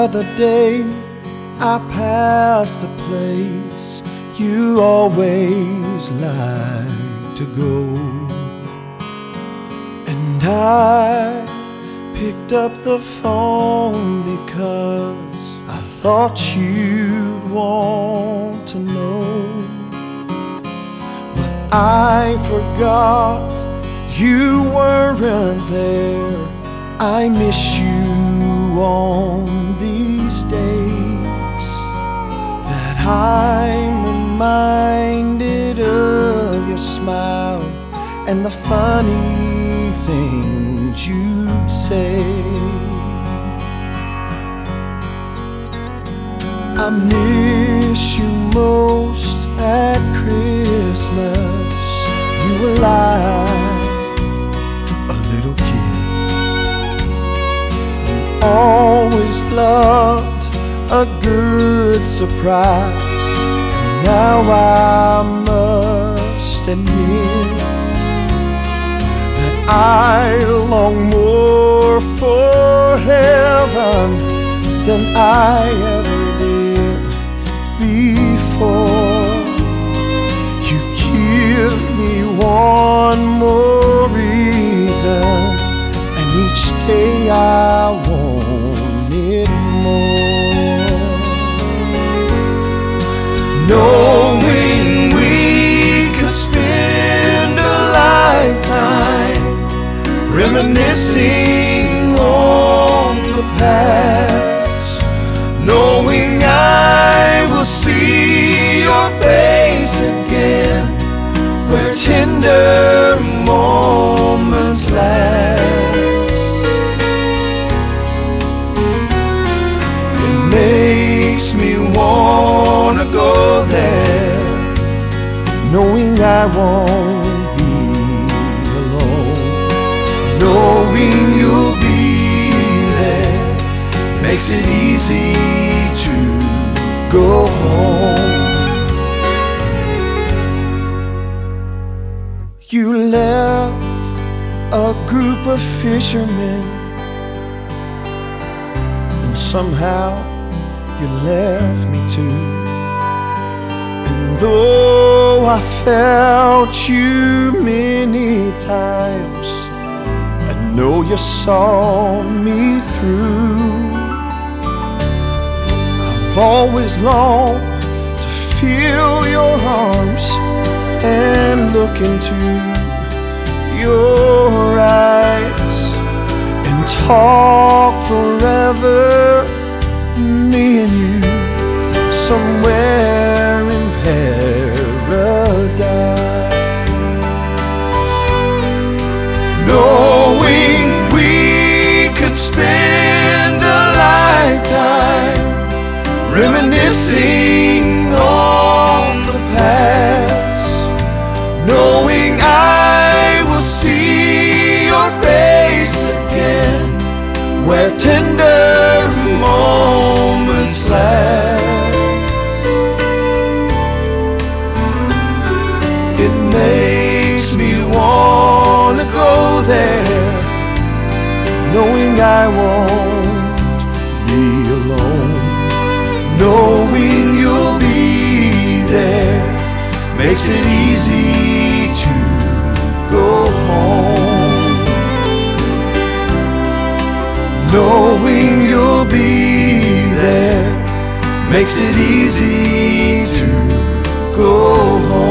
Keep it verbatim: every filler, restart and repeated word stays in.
other day I passed a place you always like to go, and I picked up the phone because I thought you'd want to know. But I forgot you weren't there. I miss you on these days that I'm reminded of your smile and the funny things you'd say. I miss you most at Christmas. You were like a little kid. You always loved a good surprise. And now I must admit that I long more for heaven than I ever did before. You give me one more reason, and each day I want it more. Knowing we could spend a lifetime reminiscing on the past, knowing I will see your face again where tender moments last. It makes me wanna go there, knowing I won't be alone, knowing you'll be there makes it easy to go home. You left a group of fishermen, and somehow you left me too. And though I felt you many times, I know you saw me through. I've always longed to feel your arms and look into your eyes and talk forever, me and you, somewhere in paradise. Knowing we could spend a lifetime reminiscing on the past, knowing I will see your face again where tender moments last. It makes me wanna go there, knowing I won't be alone, knowing you'll be there makes it easy to go home, knowing you'll be there makes it easy to go home.